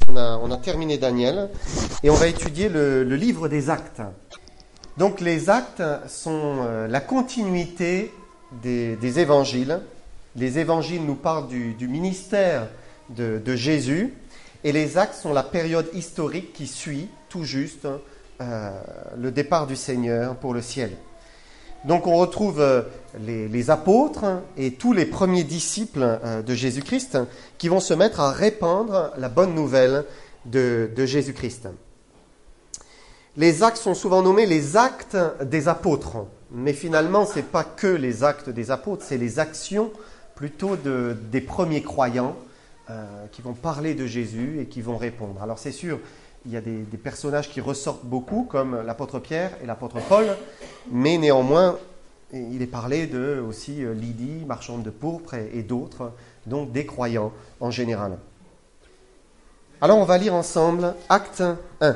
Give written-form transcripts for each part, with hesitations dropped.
On a terminé Daniel et on va étudier le livre des Actes. Donc les Actes sont la continuité des évangiles. Les évangiles nous parlent du ministère de Jésus et les Actes sont la période historique qui suit tout juste le départ du Seigneur pour le ciel. Donc on retrouve les apôtres et tous les premiers disciples de Jésus-Christ qui vont se mettre à répandre la bonne nouvelle de Jésus-Christ. Les actes sont souvent nommés les actes des apôtres, mais finalement ce n'est pas que les actes des apôtres, c'est les actions plutôt des premiers croyants qui vont parler de Jésus et qui vont répondre. Alors c'est sûr, il y a des personnages qui ressortent beaucoup, comme l'apôtre Pierre et l'apôtre Paul, mais néanmoins, il est parlé de aussi Lydie, marchande de pourpre, et d'autres, donc des croyants en général. Alors on va lire ensemble Acte 1.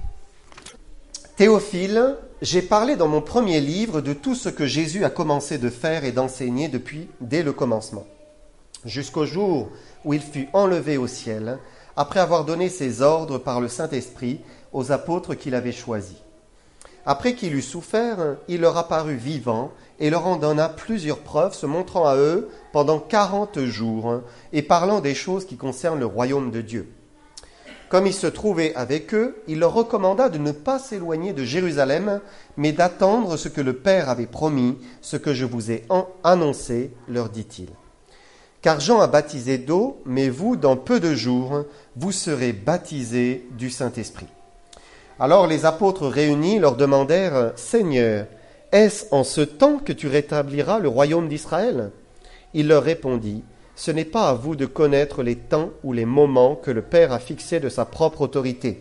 Théophile, j'ai parlé dans mon premier livre de tout ce que Jésus a commencé de faire et d'enseigner dès le commencement, jusqu'au jour où il fut enlevé au ciel, après avoir donné ses ordres par le Saint-Esprit aux apôtres qu'il avait choisis. Après qu'il eut souffert, il leur apparut vivant et leur en donna plusieurs preuves, se montrant à eux pendant 40 jours et parlant des choses qui concernent le royaume de Dieu. Comme il se trouvait avec eux, il leur recommanda de ne pas s'éloigner de Jérusalem, mais d'attendre ce que le Père avait promis, ce que je vous ai annoncé, leur dit-il. Car Jean a baptisé d'eau, mais vous, dans peu de jours, vous serez baptisés du Saint-Esprit. Alors les apôtres réunis leur demandèrent, « Seigneur, est-ce en ce temps que tu rétabliras le royaume d'Israël ?» Il leur répondit, « Ce n'est pas à vous de connaître les temps ou les moments que le Père a fixés de sa propre autorité.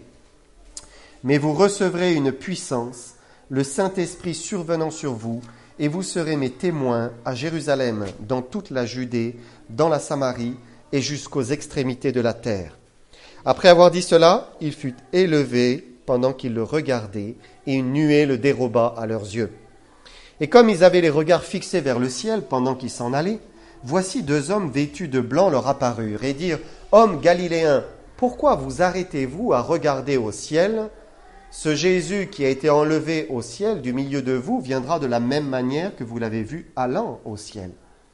Mais vous recevrez une puissance, le Saint-Esprit survenant sur vous, et vous serez mes témoins à Jérusalem, dans toute la Judée, dans la Samarie et jusqu'aux extrémités de la terre. » Après avoir dit cela, il fut élevé pendant qu'ils le regardaient, et une nuée le déroba à leurs yeux. Et comme ils avaient les regards fixés vers le ciel pendant qu'ils s'en allaient, voici 2 hommes vêtus de blanc leur apparurent, et dirent, « Hommes galiléens, pourquoi vous arrêtez-vous à regarder au ciel ? Ce Jésus qui a été enlevé au ciel du milieu de vous viendra de la même manière que vous l'avez vu allant au ciel. »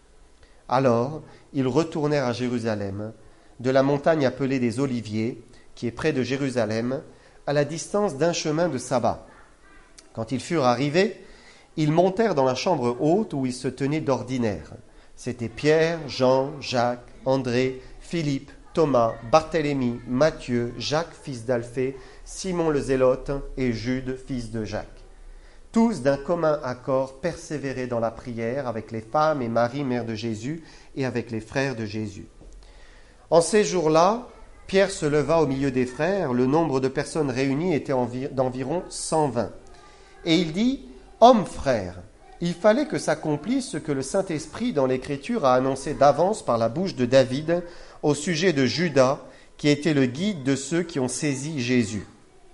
Alors, ils retournèrent à Jérusalem, de la montagne appelée des Oliviers, qui est près de Jérusalem, à la distance d'un chemin de sabbat. Quand ils furent arrivés, ils montèrent dans la chambre haute où ils se tenaient d'ordinaire. C'étaient Pierre, Jean, Jacques, André, Philippe, Thomas, Barthélemy, Matthieu, Jacques, fils d'Alphée, Simon le Zélote et Jude, fils de Jacques. Tous d'un commun accord persévéraient dans la prière avec les femmes et Marie, mère de Jésus, et avec les frères de Jésus. En ces jours-là, Pierre se leva au milieu des frères, le nombre de personnes réunies était d'environ 120. Et il dit, « Hommes frères, il fallait que s'accomplisse ce que le Saint-Esprit dans l'Écriture a annoncé d'avance par la bouche de David au sujet de Judas, qui était le guide de ceux qui ont saisi Jésus.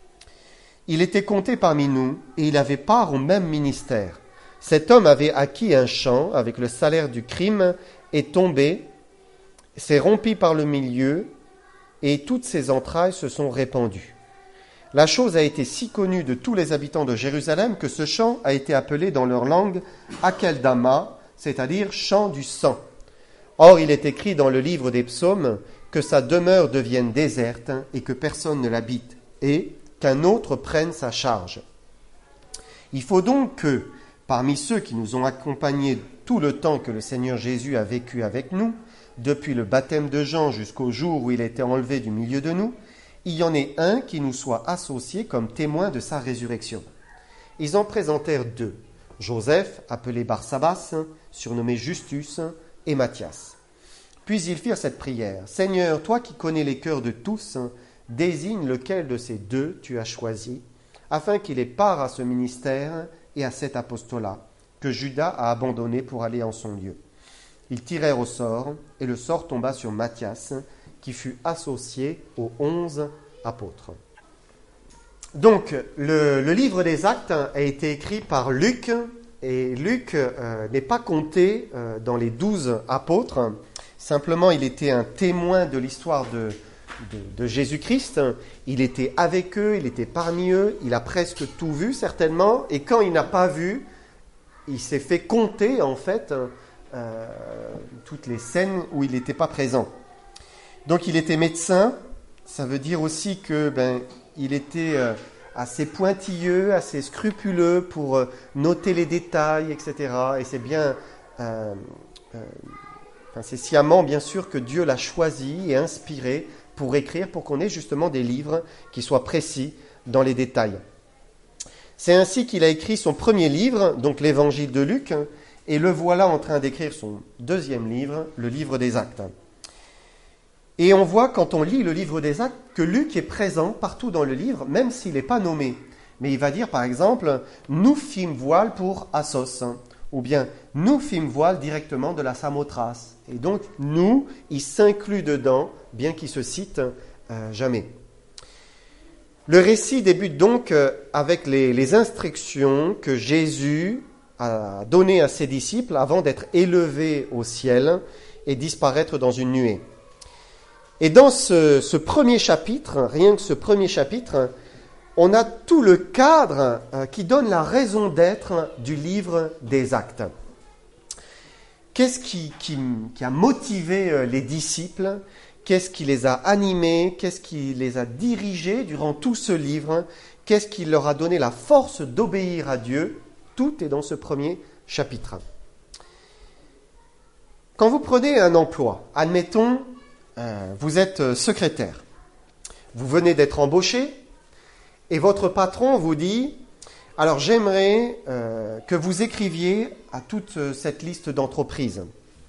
Il était compté parmi nous et il avait part au même ministère. Cet homme avait acquis un champ avec le salaire du crime, est tombé, s'est rompu par le milieu, et toutes ses entrailles se sont répandues. La chose a été si connue de tous les habitants de Jérusalem que ce champ a été appelé dans leur langue Akeldama, c'est-à-dire champ du sang. Or, il est écrit dans le livre des psaumes que sa demeure devienne déserte et que personne ne l'habite, et qu'un autre prenne sa charge. Il faut donc que, parmi ceux qui nous ont accompagnés tout le temps que le Seigneur Jésus a vécu avec nous, depuis le baptême de Jean jusqu'au jour où il était enlevé du milieu de nous, il y en ait un qui nous soit associé comme témoin de sa résurrection. Ils en présentèrent 2, Joseph, appelé Barsabas, surnommé Justus, et Matthias. Puis ils firent cette prière, « Seigneur, toi qui connais les cœurs de tous, désigne lequel de ces 2 tu as choisi, afin qu'il ait part à ce ministère et à cet apostolat, que Judas a abandonné pour aller en son lieu. » Ils tirèrent au sort, et le sort tomba sur Matthias, qui fut associé aux 11 apôtres. Donc, le livre des Actes a été écrit par Luc, et Luc n'est pas compté dans les 12 apôtres. Simplement, il était un témoin de l'histoire de Jésus-Christ. Il était avec eux, il était parmi eux, il a presque tout vu certainement, et quand il n'a pas vu, il s'est fait compter en fait toutes les scènes où il n'était pas présent. Donc il était médecin, ça veut dire aussi que il était assez pointilleux, assez scrupuleux pour noter les détails, etc. Et c'est bien, c'est sciemment bien sûr que Dieu l'a choisi et inspiré pour écrire, pour qu'on ait justement des livres qui soient précis dans les détails. C'est ainsi qu'il a écrit son premier livre, donc l'Évangile de Luc, et le voilà en train d'écrire son deuxième livre, le livre des Actes. Et on voit quand on lit le livre des Actes que Luc est présent partout dans le livre, même s'il n'est pas nommé. Mais il va dire par exemple, nous fîmes voile pour Assos, ou bien nous fîmes voile directement de la Samothrace. Et donc nous, il s'inclut dedans, bien qu'il se cite jamais. Le récit débute donc avec les instructions que Jésus a données à ses disciples avant d'être élevé au ciel et disparaître dans une nuée. Et dans ce premier chapitre, rien que ce premier chapitre, on a tout le cadre qui donne la raison d'être du livre des Actes. Qu'est-ce qui a motivé les disciples ? Qu'est-ce qui les a animés? Qu'est-ce qui les a dirigés durant tout ce livre? Qu'est-ce qui leur a donné la force d'obéir à Dieu? Tout est dans ce premier chapitre. Quand vous prenez un emploi, admettons, vous êtes secrétaire, vous venez d'être embauché et votre patron vous dit « Alors j'aimerais que vous écriviez à toute cette liste d'entreprises.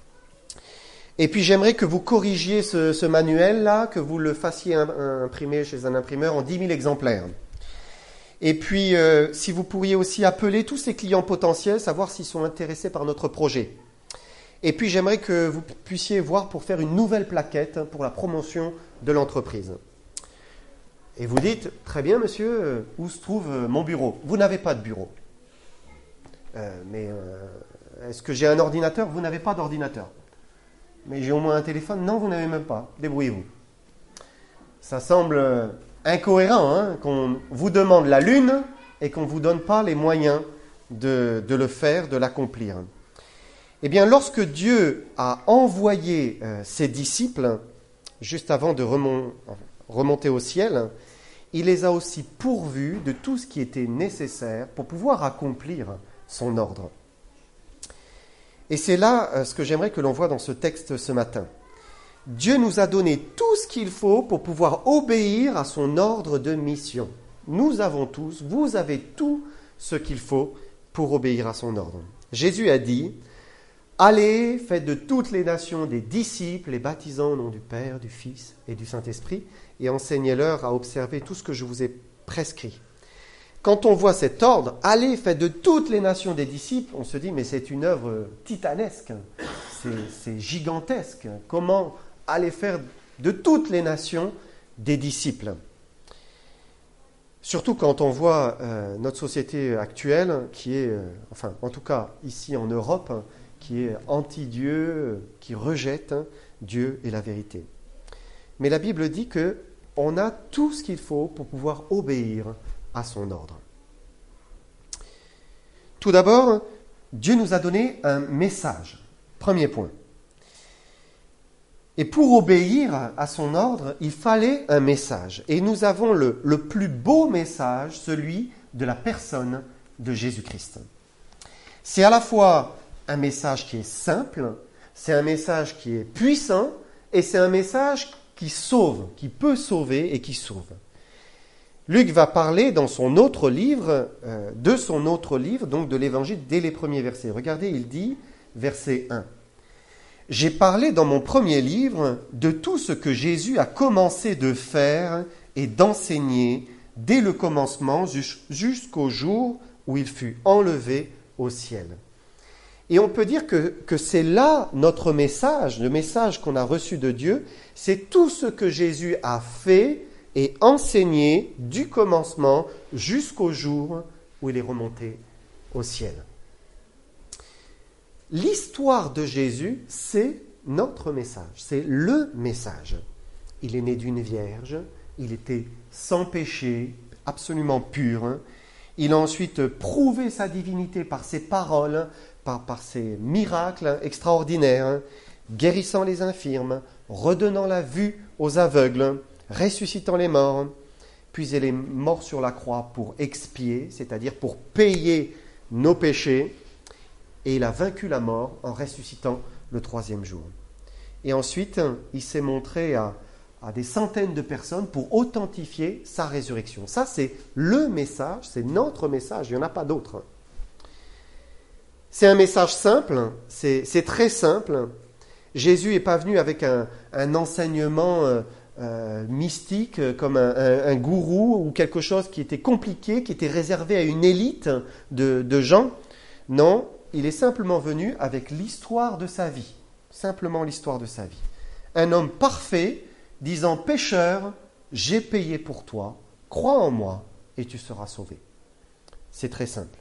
Et puis j'aimerais que vous corrigiez ce manuel-là, que vous le fassiez imprimer chez un imprimeur en 10 000 exemplaires. Et puis si vous pourriez aussi appeler tous ces clients potentiels, savoir s'ils sont intéressés par notre projet. Et puis j'aimerais que vous puissiez voir pour faire une nouvelle plaquette pour la promotion de l'entreprise. » Et vous dites, très bien monsieur, où se trouve mon bureau? Vous n'avez pas de bureau. Mais est-ce que j'ai un ordinateur? Vous n'avez pas d'ordinateur. Mais j'ai au moins un téléphone? Non, vous n'avez même pas. Débrouillez-vous. Ça semble incohérent qu'on vous demande la lune et qu'on ne vous donne pas les moyens de le faire, de l'accomplir. Eh bien, lorsque Dieu a envoyé ses disciples, juste avant de remonter au ciel, il les a aussi pourvus de tout ce qui était nécessaire pour pouvoir accomplir son ordre. Et c'est là ce que j'aimerais que l'on voit dans ce texte ce matin. Dieu nous a donné tout ce qu'il faut pour pouvoir obéir à son ordre de mission. Nous avons tous, vous avez tout ce qu'il faut pour obéir à son ordre. Jésus a dit « Allez, faites de toutes les nations des disciples, les baptisant au nom du Père, du Fils et du Saint-Esprit, et enseignez-leur à observer tout ce que je vous ai prescrit. » Quand on voit cet ordre, « Allez, faites de toutes les nations des disciples », on se dit « Mais c'est une œuvre titanesque, c'est gigantesque. Comment aller faire de toutes les nations des disciples ?» Surtout quand on voit notre société actuelle, qui est, en tout cas ici en Europe, qui est anti-Dieu, qui rejette Dieu et la vérité. Mais la Bible dit qu'on a tout ce qu'il faut pour pouvoir obéir à son ordre. Tout d'abord, Dieu nous a donné un message. Premier point. Et pour obéir à son ordre, il fallait un message. Et nous avons le plus beau message, celui de la personne de Jésus-Christ. C'est à la fois un message qui est simple, c'est un message qui est puissant, et c'est un message qui sauve, qui peut sauver et qui sauve. Luc va parler dans son autre livre, donc de l'Évangile, dès les premiers versets. Regardez, il dit, verset 1. « J'ai parlé dans mon premier livre de tout ce que Jésus a commencé de faire et d'enseigner dès le commencement jusqu'au jour où il fut enlevé au ciel. » Et on peut dire que c'est là notre message, le message qu'on a reçu de Dieu, c'est tout ce que Jésus a fait et enseigné du commencement jusqu'au jour où il est remonté au ciel. L'histoire de Jésus, c'est notre message, c'est le message. il est né d'une vierge, il était sans péché, absolument pur. Hein. Il a ensuite prouvé sa divinité par ses paroles, par ses miracles extraordinaires, hein, guérissant les infirmes, redonnant la vue aux aveugles, ressuscitant les morts. Puis il est mort sur la croix pour expier, c'est-à-dire pour payer nos péchés, et il a vaincu la mort en ressuscitant le troisième jour. Et ensuite, il s'est montré à des centaines de personnes pour authentifier sa résurrection. Ça, c'est le message, c'est notre message, il n'y en a pas d'autre. C'est un message simple, c'est très simple. Jésus n'est pas venu avec un enseignement mystique, comme un gourou ou quelque chose qui était compliqué, qui était réservé à une élite de gens. Non, il est simplement venu avec l'histoire de sa vie. Simplement l'histoire de sa vie. Un homme parfait disant « Pécheur, j'ai payé pour toi, crois en moi et tu seras sauvé ». C'est très simple.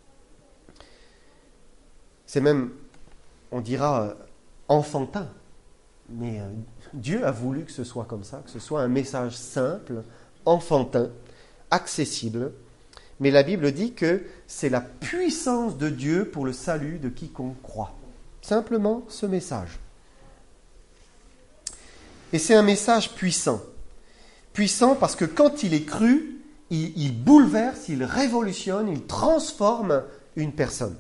C'est même, on dira, enfantin. Mais Dieu a voulu que ce soit comme ça, que ce soit un message simple, enfantin, accessible. Mais la Bible dit que c'est la puissance de Dieu pour le salut de quiconque croit. Simplement ce message. Et c'est un message puissant. Puissant parce que quand il est cru, il bouleverse, il révolutionne, il transforme une personne.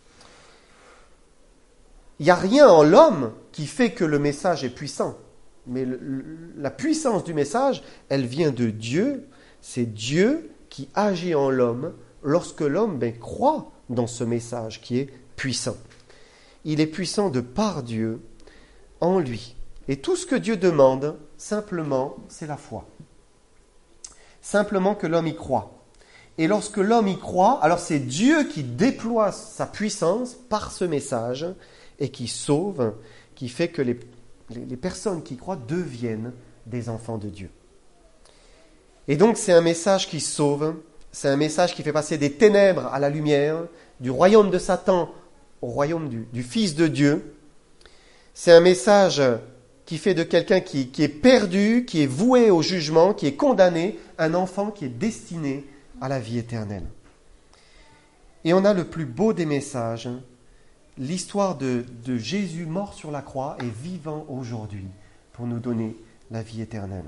Il n'y a rien en l'homme qui fait que le message est puissant. Mais la puissance du message, elle vient de Dieu. C'est Dieu qui agit en l'homme lorsque l'homme croit dans ce message qui est puissant. Il est puissant de par Dieu en lui. Et tout ce que Dieu demande, simplement, c'est la foi. Simplement que l'homme y croit. Et lorsque l'homme y croit, alors c'est Dieu qui déploie sa puissance par ce message et qui sauve, qui fait que les personnes qui croient deviennent des enfants de Dieu. Et donc c'est un message qui sauve, c'est un message qui fait passer des ténèbres à la lumière, du royaume de Satan au royaume du Fils de Dieu. C'est un message qui fait de quelqu'un qui est perdu, qui est voué au jugement, qui est condamné, un enfant qui est destiné à la vie éternelle. Et on a le plus beau des messages, l'histoire de Jésus mort sur la croix et vivant aujourd'hui pour nous donner la vie éternelle.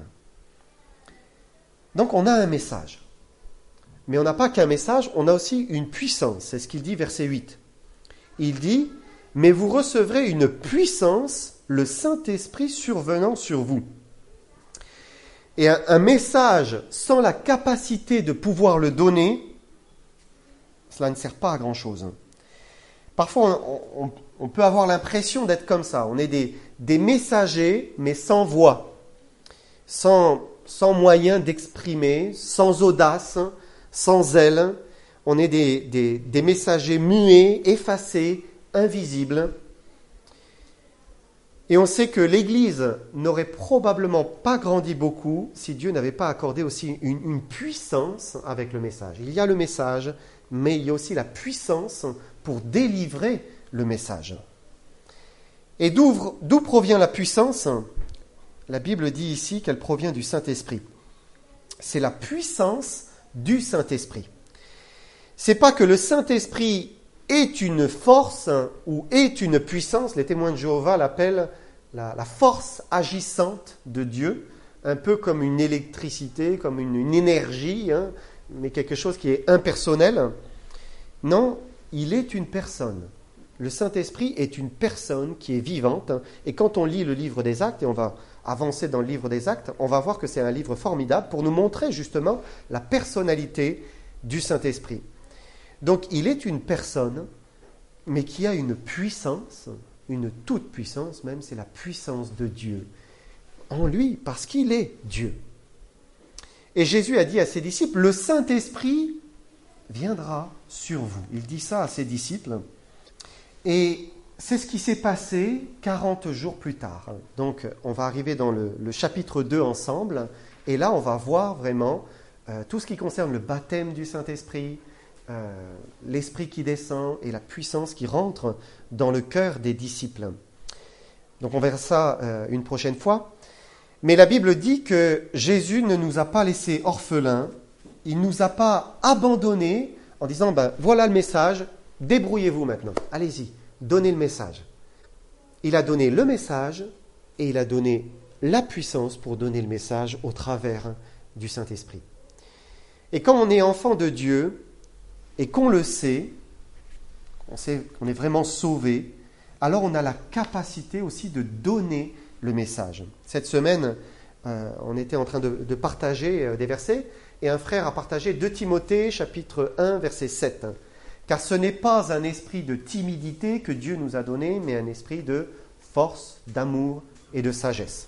Donc on a un message. Mais on n'a pas qu'un message, on a aussi une puissance. C'est ce qu'il dit, verset 8. Il dit « Mais vous recevrez une puissance, le Saint-Esprit survenant sur vous. » Et un message sans la capacité de pouvoir le donner, cela ne sert pas à grand-chose. Parfois, on peut avoir l'impression d'être comme ça. On est des messagers, mais sans voix, sans moyen d'exprimer, sans audace, sans zèle. On est des messagers muets, effacés, invisibles. Et on sait que l'Église n'aurait probablement pas grandi beaucoup si Dieu n'avait pas accordé aussi une puissance avec le message. Il y a le message, mais il y a aussi la puissance pour délivrer le message. Et d'où provient la puissance ? La Bible dit ici qu'elle provient du Saint-Esprit. C'est la puissance du Saint-Esprit. C'est pas que le Saint-Esprit est une force ou est une puissance. Les témoins de Jéhovah l'appellent la force agissante de Dieu, un peu comme une électricité, comme une énergie, hein, mais quelque chose qui est impersonnel. Non, il est une personne. Le Saint-Esprit est une personne qui est vivante. Et quand on lit le livre des Actes, et on va avancer dans le livre des Actes, on va voir que c'est un livre formidable pour nous montrer justement la personnalité du Saint-Esprit. Donc il est une personne, mais qui a une puissance, une toute puissance même, c'est la puissance de Dieu en lui, parce qu'il est Dieu. Et Jésus a dit à ses disciples, le Saint-Esprit viendra sur vous. Il dit ça à ses disciples. Et c'est ce qui s'est passé 40 jours plus tard. Donc on va arriver dans le chapitre 2 ensemble, et là on va voir vraiment tout ce qui concerne le baptême du Saint-Esprit, l'Esprit qui descend et la puissance qui rentre dans le cœur des disciples. Donc on verra ça une prochaine fois. Mais la Bible dit que Jésus ne nous a pas laissés orphelins, il ne nous a pas abandonnés en disant, voilà le message, débrouillez-vous maintenant, allez-y, donnez le message. Il a donné le message et il a donné la puissance pour donner le message au travers du Saint-Esprit. Et quand on est enfant de Dieu et qu'on le sait, on sait qu'on est vraiment sauvé, alors on a la capacité aussi de donner le message. Cette semaine, on était en train de partager des versets et un frère a partagé 2 Timothée, chapitre 1, verset 7. Car ce n'est pas un esprit de timidité que Dieu nous a donné, mais un esprit de force, d'amour et de sagesse.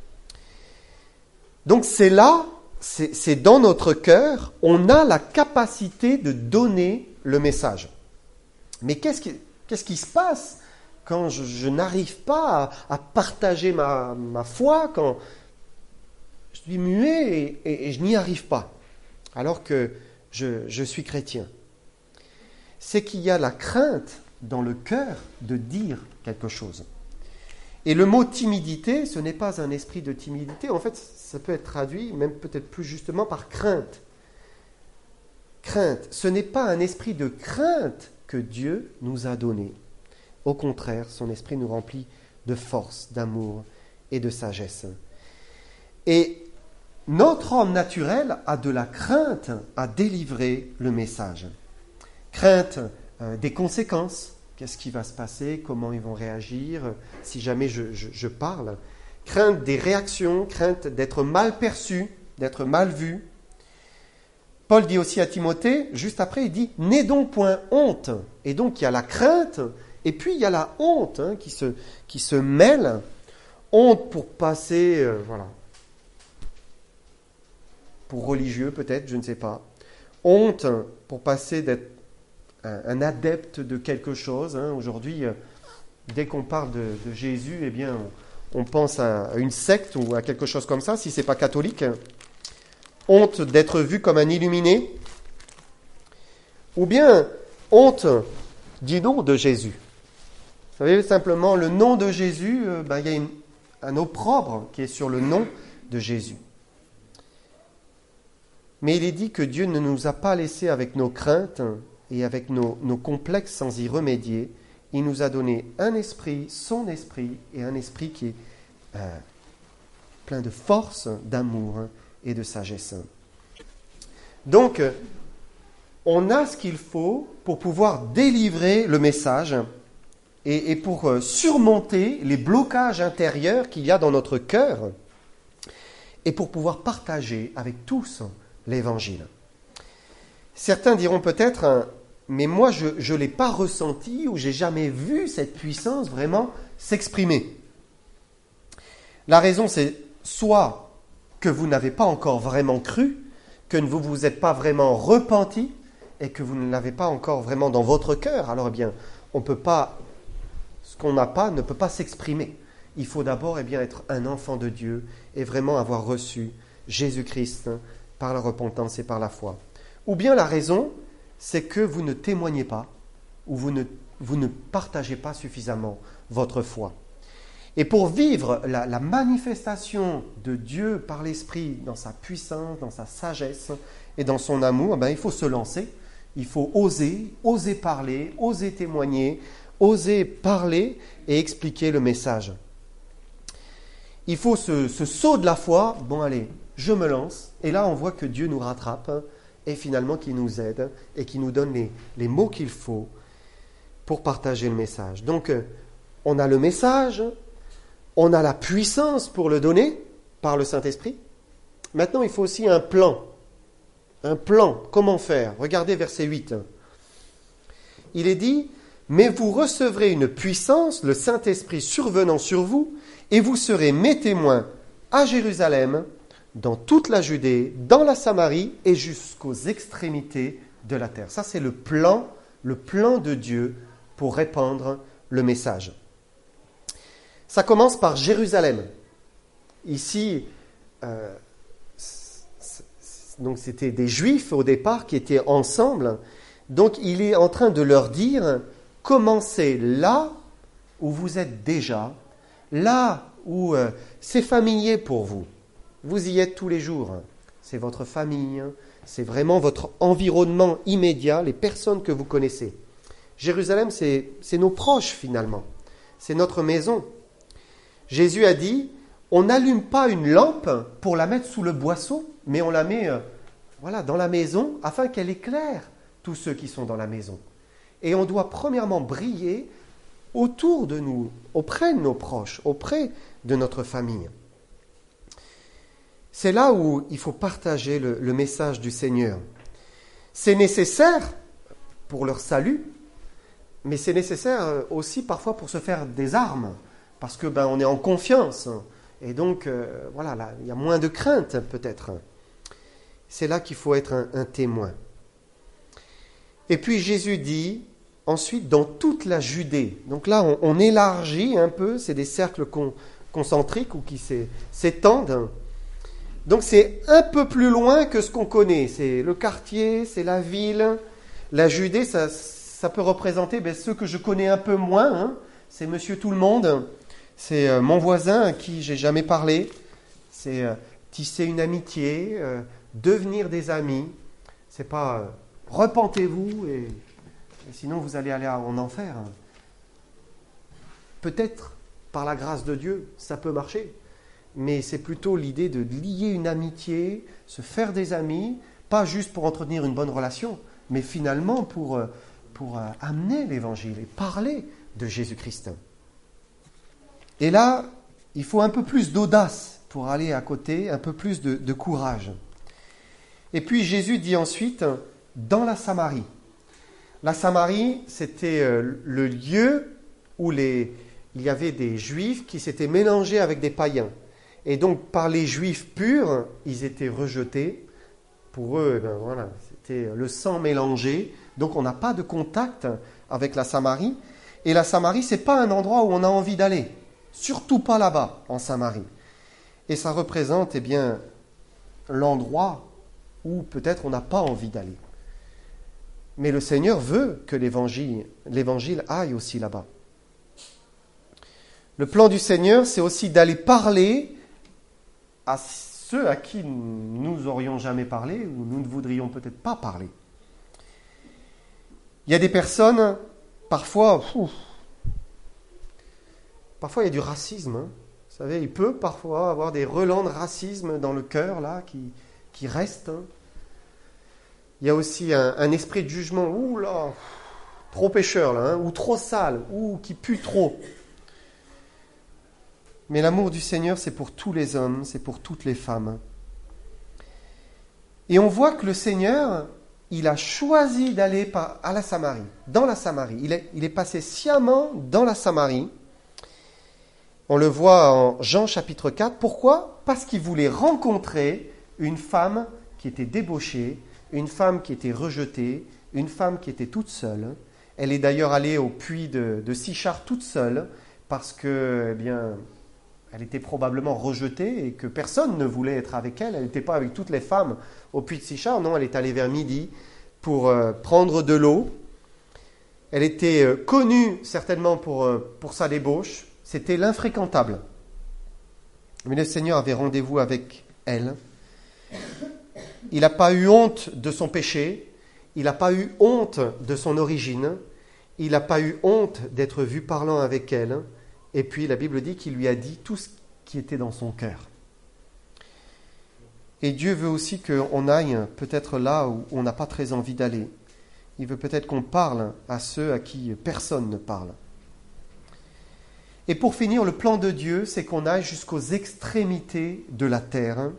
Donc c'est là, c'est dans notre cœur, on a la capacité de donner le message. Mais qu'est-ce qui se passe quand je n'arrive pas à partager ma foi, quand je suis muet et je n'y arrive pas, alors que je suis chrétien? C'est qu'il y a la crainte dans le cœur de dire quelque chose. Et le mot timidité, ce n'est pas un esprit de timidité. En fait, ça peut être traduit, même peut-être plus justement, par crainte. Crainte. Ce n'est pas un esprit de crainte que Dieu nous a donné. Au contraire, son esprit nous remplit de force, d'amour et de sagesse. Et notre homme naturel a de la crainte à délivrer le message. Crainte des conséquences. Qu'est-ce qui va se passer? Comment ils vont réagir si jamais je parle? Crainte des réactions, crainte d'être mal perçu, d'être mal vu. Paul dit aussi à Timothée, juste après, il dit « N'aie donc point honte ». Et donc il y a la crainte, et puis il y a la honte qui se mêle. Honte pour passer, pour religieux peut-être, je ne sais pas. Honte pour passer d'être un adepte de quelque chose. Aujourd'hui, dès qu'on parle de Jésus, eh bien, on pense à une secte ou à quelque chose comme ça, si ce n'est pas catholique. Honte d'être vu comme un illuminé. Ou bien, honte du nom de Jésus. Vous savez, simplement, le nom de Jésus, il y a un opprobre qui est sur le nom de Jésus. Mais il est dit que Dieu ne nous a pas laissés avec nos craintes et avec nos complexes sans y remédier. Il nous a donné un esprit, son esprit, et un esprit qui est plein de force, d'amour et de sagesse. Donc, on a ce qu'il faut pour pouvoir délivrer le message et pour surmonter les blocages intérieurs qu'il y a dans notre cœur et pour pouvoir partager avec tous l'Évangile. Certains diront peut-être, mais moi je ne l'ai pas ressenti ou j'ai jamais vu cette puissance vraiment s'exprimer. La raison, c'est soit que vous n'avez pas encore vraiment cru, que vous ne vous êtes pas vraiment repenti et que vous ne l'avez pas encore vraiment dans votre cœur. Alors, eh bien, on peut pas, ce qu'on n'a pas ne peut pas s'exprimer. Il faut d'abord être un enfant de Dieu et vraiment avoir reçu Jésus-Christ par la repentance et par la foi. Ou bien la raison, c'est que vous ne témoignez pas ou vous ne partagez pas suffisamment votre foi. Et pour vivre la manifestation de Dieu par l'Esprit dans sa puissance, dans sa sagesse et dans son amour, il faut se lancer, il faut oser parler, oser témoigner, oser parler et expliquer le message. Il faut ce saut de la foi, allez, je me lance, et là on voit que Dieu nous rattrape et finalement qu'il nous aide et qu'il nous donne les mots qu'il faut pour partager le message. Donc on a le message, on a la puissance pour le donner par le Saint-Esprit. Maintenant, il faut aussi un plan. Un plan, comment faire? Regardez verset 8. Il est dit, « Mais vous recevrez une puissance, le Saint-Esprit survenant sur vous, et vous serez mes témoins à Jérusalem, dans toute la Judée, dans la Samarie et jusqu'aux extrémités de la terre. » Ça, c'est le plan de Dieu pour répandre le message. Ça commence par Jérusalem. Ici, donc c'était des Juifs au départ qui étaient ensemble. Donc il est en train de leur dire, commencez là où vous êtes déjà, là où c'est familier pour vous. Vous y êtes tous les jours. C'est votre famille, c'est vraiment votre environnement immédiat, les personnes que vous connaissez. Jérusalem, c'est nos proches finalement. C'est notre maison. Jésus a dit, on n'allume pas une lampe pour la mettre sous le boisseau, mais on la met dans la maison afin qu'elle éclaire tous ceux qui sont dans la maison. Et on doit premièrement briller autour de nous, auprès de nos proches, auprès de notre famille. C'est là où il faut partager le message du Seigneur. C'est nécessaire pour leur salut, mais c'est nécessaire aussi parfois pour se faire des armes, parce que on est en confiance, et donc là, il y a moins de crainte peut-être. C'est là qu'il faut être un témoin. Et puis Jésus dit ensuite dans toute la Judée. Donc là, on élargit un peu, c'est des cercles concentriques ou qui s'étendent. Donc c'est un peu plus loin que ce qu'on connaît. C'est le quartier, c'est la ville. La Judée, ça peut représenter ceux que je connais un peu moins. C'est Monsieur Tout-le-Monde. C'est mon voisin à qui j'ai jamais parlé. C'est tisser une amitié, devenir des amis. C'est pas repentez-vous et sinon vous allez aller en enfer. Peut-être par la grâce de Dieu, ça peut marcher. Mais c'est plutôt l'idée de lier une amitié, se faire des amis, pas juste pour entretenir une bonne relation, mais finalement pour amener l'Évangile et parler de Jésus-Christ. Et là, il faut un peu plus d'audace pour aller à côté, un peu plus de courage. Et puis Jésus dit ensuite, dans la Samarie. La Samarie, c'était le lieu où il y avait des Juifs qui s'étaient mélangés avec des païens. Et donc, par les Juifs purs, ils étaient rejetés. Pour eux, c'était le sang mélangé. Donc, on n'a pas de contact avec la Samarie. Et la Samarie, ce n'est pas un endroit où on a envie d'aller. Surtout pas là-bas, en Samarie. Et ça représente, l'endroit où peut-être on n'a pas envie d'aller. Mais le Seigneur veut que l'évangile aille aussi là-bas. Le plan du Seigneur, c'est aussi d'aller parler à ceux à qui nous n'aurions jamais parlé ou nous ne voudrions peut-être pas parler. Il y a des personnes, parfois il y a du racisme. Vous savez, il peut parfois avoir des relents de racisme dans le cœur là, qui restent. Il y a aussi un esprit de jugement, trop pécheur là, ou trop sale, ou qui pue trop. Mais l'amour du Seigneur, c'est pour tous les hommes, c'est pour toutes les femmes. Et on voit que le Seigneur, il a choisi d'aller à la Samarie, dans la Samarie. Il est passé sciemment dans la Samarie. On le voit en Jean chapitre 4. Pourquoi ? Parce qu'il voulait rencontrer une femme qui était débauchée, une femme qui était rejetée, une femme qui était toute seule. Elle est d'ailleurs allée au puits de Sychar toute seule, parce que, elle était probablement rejetée et que personne ne voulait être avec elle. Elle n'était pas avec toutes les femmes au puits de Sychar. Non, elle est allée vers midi pour prendre de l'eau. Elle était connue certainement pour sa débauche. C'était l'infréquentable. Mais le Seigneur avait rendez-vous avec elle. Il n'a pas eu honte de son péché. Il n'a pas eu honte de son origine. Il n'a pas eu honte d'être vu parlant avec elle. Et puis la Bible dit qu'il lui a dit tout ce qui était dans son cœur. Et Dieu veut aussi qu'on aille peut-être là où on n'a pas très envie d'aller. Il veut peut-être qu'on parle à ceux à qui personne ne parle. Et pour finir, le plan de Dieu, c'est qu'on aille jusqu'aux extrémités de la terre.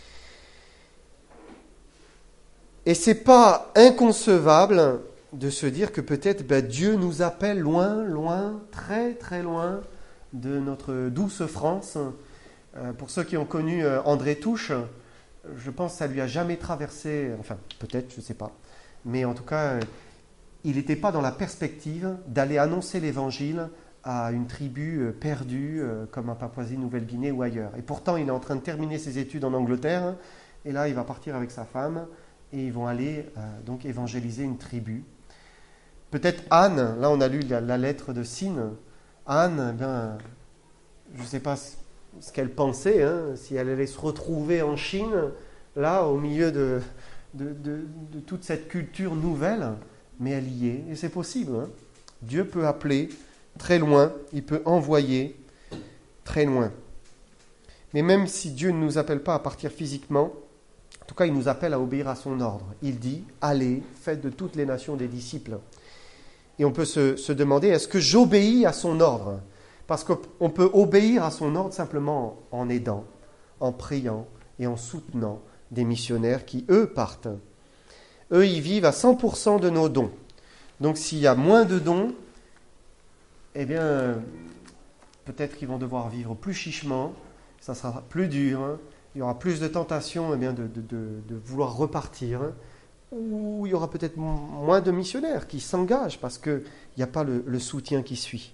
Et ce n'est pas inconcevable de se dire que peut-être Dieu nous appelle loin, loin, très très loin de notre douce France. Pour ceux qui ont connu André Touche, je pense que ça ne lui a jamais traversé, enfin peut-être, je ne sais pas, mais en tout cas, il n'était pas dans la perspective d'aller annoncer l'évangile à une tribu perdue comme en Papouasie-Nouvelle-Guinée ou ailleurs. Et pourtant, il est en train de terminer ses études en Angleterre, et là, il va partir avec sa femme, et ils vont aller donc évangéliser une tribu. Peut-être Anne, là on a lu la lettre de Sine. Anne, je ne sais pas ce qu'elle pensait, si elle allait se retrouver en Chine, là, au milieu de toute cette culture nouvelle, mais elle y est, et c'est possible. Dieu peut appeler très loin, il peut envoyer très loin. Mais même si Dieu ne nous appelle pas à partir physiquement, en tout cas, il nous appelle à obéir à son ordre. Il dit, allez, faites de toutes les nations des disciples. Et on peut se demander, est-ce que j'obéis à son ordre ? Parce qu'on peut obéir à son ordre simplement en aidant, en priant et en soutenant des missionnaires qui, eux, partent. Eux, ils vivent à 100% de nos dons. Donc, s'il y a moins de dons, eh bien, peut-être qu'ils vont devoir vivre plus chichement, ça sera plus dur, il y aura plus de tentation de vouloir repartir, ou il y aura peut-être moins de missionnaires qui s'engagent parce qu'il n'y a pas le soutien qui suit.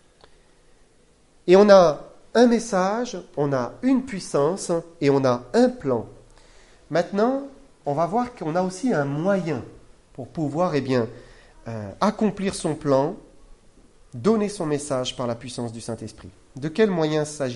Et on a un message, on a une puissance et on a un plan. Maintenant, on va voir qu'on a aussi un moyen pour pouvoir accomplir son plan, donner son message par la puissance du Saint-Esprit. De quel moyen s'agit-il ?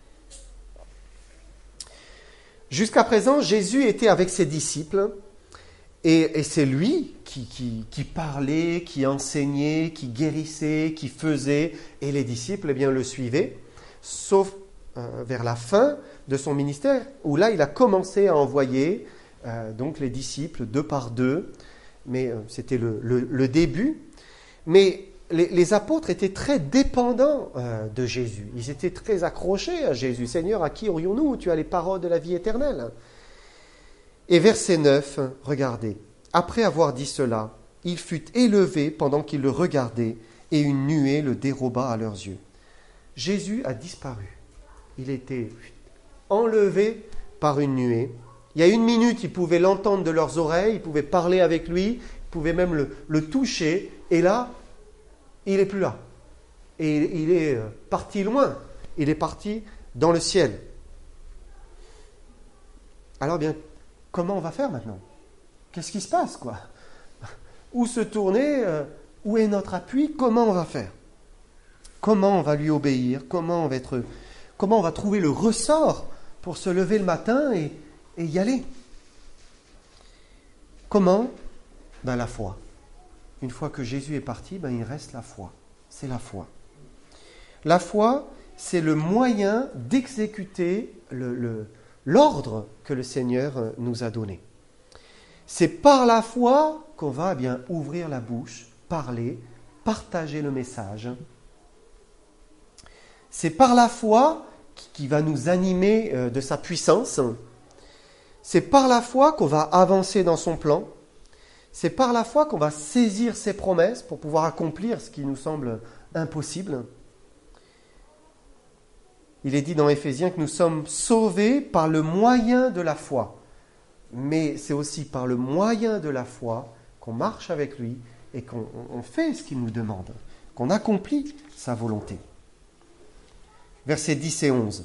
Jusqu'à présent, Jésus était avec ses disciples et c'est lui qui parlait, qui enseignait, qui guérissait, qui faisait, et les disciples le suivaient, sauf vers la fin de son ministère, où là il a commencé à envoyer donc les disciples 2 par 2, mais c'était le début. Mais les apôtres étaient très dépendants de Jésus. Ils étaient très accrochés à Jésus. Seigneur, à qui aurions-nous ? Tu as les paroles de la vie éternelle. Et verset 9, regardez. Après avoir dit cela, il fut élevé pendant qu'ils le regardaient, et une nuée le déroba à leurs yeux. Jésus a disparu. Il était enlevé par une nuée. Il y a 1 minute, ils pouvaient l'entendre de leurs oreilles, ils pouvaient parler avec lui, ils pouvaient même le toucher, et là, il n'est plus là. Et il est parti loin. Il est parti dans le ciel. Alors bien, comment on va faire maintenant ? Qu'est-ce qui se passe, quoi ? Où se tourner ? Où est notre appui ? Comment on va faire ? Comment on va lui obéir ? Comment on va trouver le ressort pour se lever le matin et y aller ? Comment ? La foi. Une fois que Jésus est parti, il reste la foi. C'est la foi. La foi, c'est le moyen d'exécuter l'ordre que le Seigneur nous a donné. C'est par la foi qu'on va ouvrir la bouche, parler, partager le message. C'est par la foi qui va nous animer de sa puissance. C'est par la foi qu'on va avancer dans son plan. C'est par la foi qu'on va saisir ses promesses pour pouvoir accomplir ce qui nous semble impossible. Il est dit dans Éphésiens que nous sommes sauvés par le moyen de la foi. Mais c'est aussi par le moyen de la foi qu'on marche avec lui et qu'on fait ce qu'il nous demande, qu'on accomplit sa volonté. Versets 10 et 11.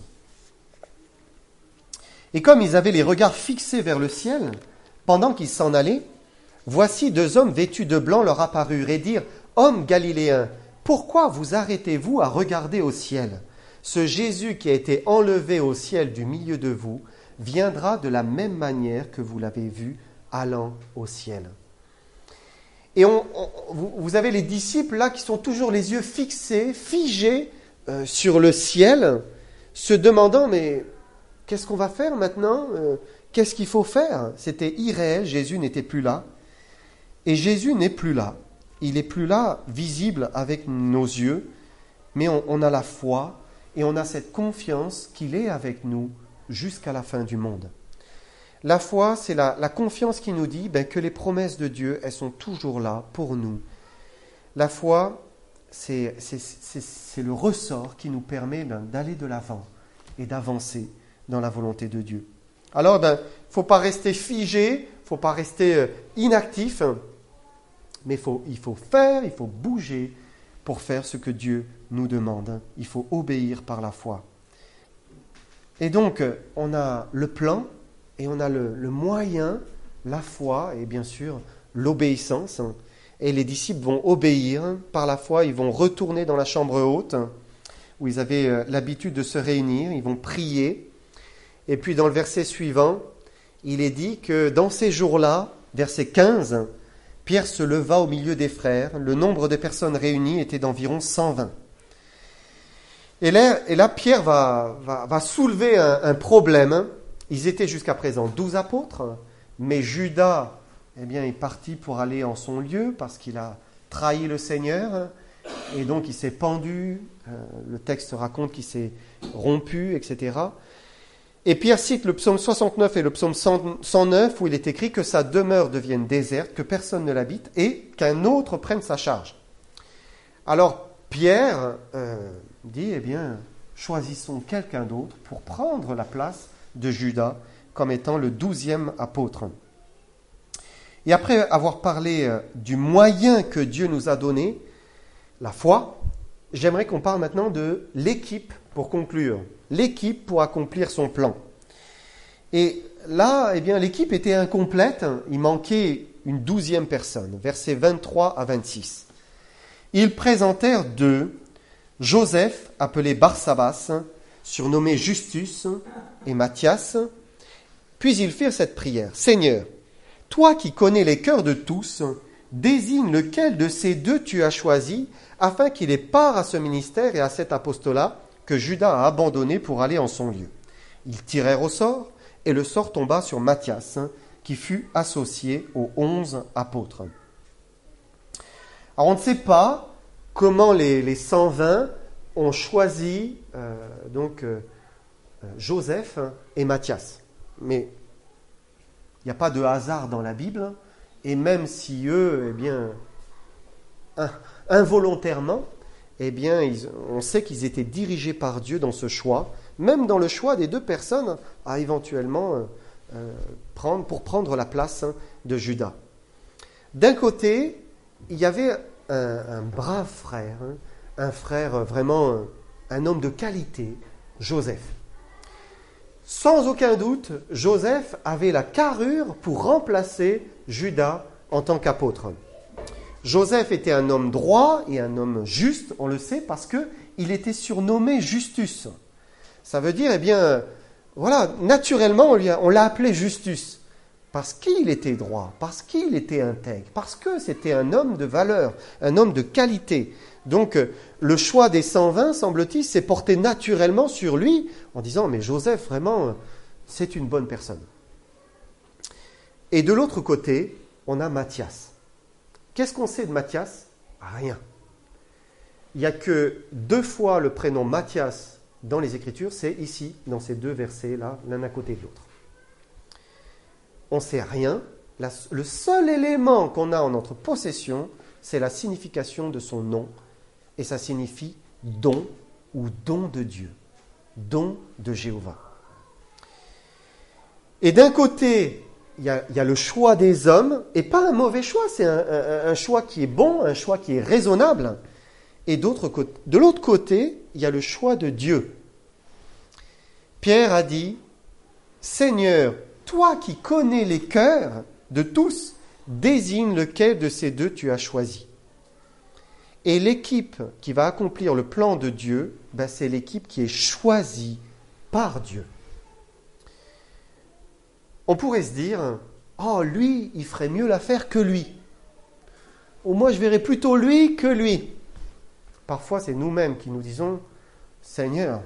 Et comme ils avaient les regards fixés vers le ciel, pendant qu'ils s'en allaient, voici 2 hommes vêtus de blanc leur apparurent et dirent « Hommes galiléens, pourquoi vous arrêtez-vous à regarder au ciel ? Ce Jésus qui a été enlevé au ciel du milieu de vous viendra de la même manière que vous l'avez vu allant au ciel. » Et vous avez les disciples là qui sont toujours les yeux fixés, figés sur le ciel, se demandant « Mais qu'est-ce qu'on va faire maintenant ? Qu'est-ce qu'il faut faire ?» C'était irréel, Jésus n'était plus là. Et Jésus n'est plus là. Il n'est plus là, visible avec nos yeux, mais on a la foi et on a cette confiance qu'il est avec nous jusqu'à la fin du monde. La foi, c'est la confiance qui nous dit que les promesses de Dieu, elles sont toujours là pour nous. La foi, c'est le ressort qui nous permet d'aller de l'avant et d'avancer dans la volonté de Dieu. Alors, il ne faut pas rester figé, il ne faut pas rester inactif, mais il faut faire, il faut bouger pour faire ce que Dieu nous demande. Il faut obéir par la foi. Et donc, on a le plan et on a le moyen, la foi et bien sûr l'obéissance. Et les disciples vont obéir par la foi, ils vont retourner dans la chambre haute où ils avaient l'habitude de se réunir, ils vont prier. Et puis dans le verset suivant, il est dit que dans ces jours-là, verset 15, Pierre se leva au milieu des frères. Le nombre de personnes réunies était d'environ 120. Et là Pierre va soulever un problème. Ils étaient jusqu'à présent 12 apôtres, mais Judas est parti pour aller en son lieu parce qu'il a trahi le Seigneur. Et donc il s'est pendu. Le texte raconte qu'il s'est rompu, etc. Et Pierre cite le psaume 69 et le psaume 109 où il est écrit que sa demeure devienne déserte, que personne ne l'habite et qu'un autre prenne sa charge. Alors Pierre dit, choisissons quelqu'un d'autre pour prendre la place de Judas comme étant le 12e apôtre. Et après avoir parlé du moyen que Dieu nous a donné, la foi, j'aimerais qu'on parle maintenant de l'équipe pour conclure. L'équipe pour accomplir son plan. Et là, l'équipe était incomplète. Il manquait une 12e personne. Versets 23 à 26. Ils présentèrent deux, Joseph, appelé Barsabas, surnommé Justus, et Matthias. Puis ils firent cette prière. Seigneur, toi qui connais les cœurs de tous, désigne lequel de ces deux tu as choisi, afin qu'il ait part à ce ministère et à cet apostolat que Judas a abandonné pour aller en son lieu. Ils tirèrent au sort, et le sort tomba sur Matthias, qui fut associé aux 11 apôtres. Alors on ne sait pas comment les 120 ont choisi Joseph et Matthias. Mais il n'y a pas de hasard dans la Bible, et même si eux, involontairement, on sait qu'ils étaient dirigés par Dieu dans ce choix, même dans le choix des deux personnes à éventuellement pour prendre la place de Judas. D'un côté, il y avait un brave frère, un frère vraiment, un homme de qualité, Joseph. Sans aucun doute, Joseph avait la carrure pour remplacer Judas en tant qu'apôtre. Joseph était un homme droit et un homme juste, on le sait, parce qu'il était surnommé Justus. Ça veut dire, naturellement, on l'a appelé Justus, parce qu'il était droit, parce qu'il était intègre, parce que c'était un homme de valeur, un homme de qualité. Donc, le choix des 120, semble-t-il, s'est porté naturellement sur lui, en disant, mais Joseph, vraiment, c'est une bonne personne. Et de l'autre côté, on a Matthias. Qu'est-ce qu'on sait de Matthias ? Rien. Il n'y a que 2 fois le prénom Matthias dans les Écritures, c'est ici, dans ces 2 versets-là, l'un à côté de l'autre. On ne sait rien. Le seul élément qu'on a en notre possession, c'est la signification de son nom, et ça signifie don ou don de Dieu, don de Jéhovah. Et d'un côté, il y a le choix des hommes, et pas un mauvais choix, c'est un choix qui est bon, un choix qui est raisonnable. Et de l'autre côté, il y a le choix de Dieu. Pierre a dit, « Seigneur, toi qui connais les cœurs de tous, désigne lequel de ces deux tu as choisi. » Et l'équipe qui va accomplir le plan de Dieu, c'est l'équipe qui est choisie par Dieu. On pourrait se dire, oh, lui, il ferait mieux l'affaire que lui. Ou moi, je verrais plutôt lui que lui. Parfois, c'est nous-mêmes qui nous disons, Seigneur,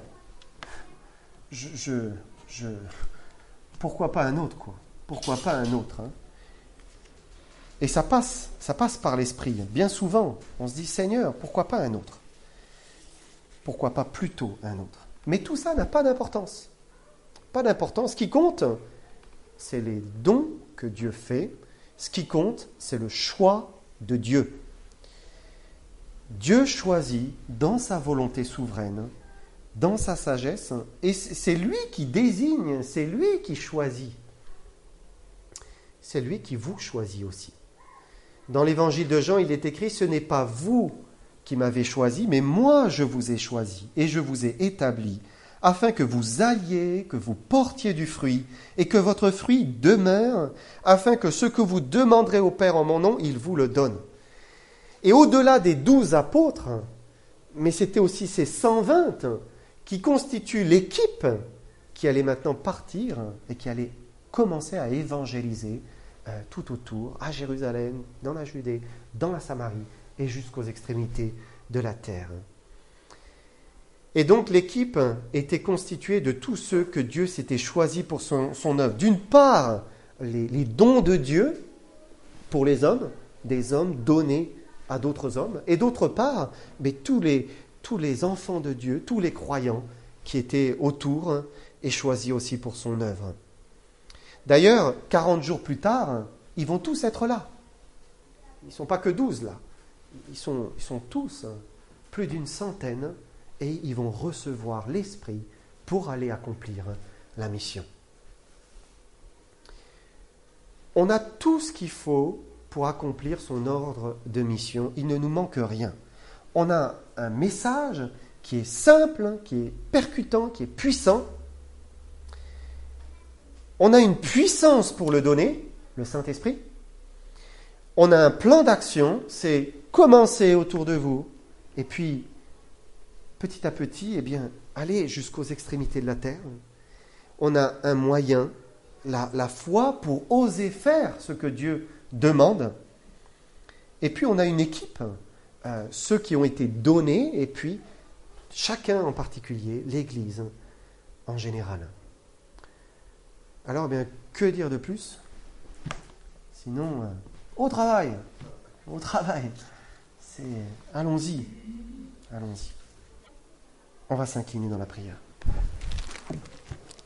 pourquoi pas un autre, quoi ? Pourquoi pas un autre, hein ? Et ça passe par l'esprit. Bien souvent, on se dit, Seigneur, pourquoi pas un autre ? Pourquoi pas plutôt un autre ? Mais tout ça n'a pas d'importance. Pas d'importance. Ce qui compte, c'est les dons que Dieu fait. Ce qui compte, c'est le choix de Dieu. Dieu choisit dans sa volonté souveraine, dans sa sagesse, et c'est lui qui désigne, c'est lui qui choisit. C'est lui qui vous choisit aussi. Dans l'évangile de Jean, il est écrit « Ce n'est pas vous qui m'avez choisi, mais moi je vous ai choisi et je vous ai établi, afin que vous alliez, que vous portiez du fruit, et que votre fruit demeure, afin que ce que vous demanderez au Père en mon nom, il vous le donne. » Et au-delà des 12 apôtres, mais c'était aussi ces 120 qui constituent l'équipe qui allait maintenant partir et qui allait commencer à évangéliser tout autour, à Jérusalem, dans la Judée, dans la Samarie et jusqu'aux extrémités de la terre. Et donc l'équipe était constituée de tous ceux que Dieu s'était choisis pour son œuvre. D'une part, les dons de Dieu pour les hommes, des hommes donnés à d'autres hommes, et d'autre part, mais tous les enfants de Dieu, tous les croyants qui étaient autour et choisis aussi pour son œuvre. D'ailleurs, 40 jours plus tard, ils vont tous être là. Ils ne sont pas que 12 là. Ils sont tous, plus d'une centaine, et ils vont recevoir l'Esprit pour aller accomplir la mission. On a tout ce qu'il faut pour accomplir son ordre de mission. Il ne nous manque rien. On a un message qui est simple, qui est percutant, qui est puissant. On a une puissance pour le donner, le Saint-Esprit. On a un plan d'action, c'est commencer autour de vous, et puis petit à petit, aller jusqu'aux extrémités de la terre. On a un moyen, la foi pour oser faire ce que Dieu demande. Et puis on a une équipe, ceux qui ont été donnés, et puis chacun en particulier, l'Église en général. Alors, que dire de plus ? Sinon, au travail. Allons-y. On va s'incliner dans la prière.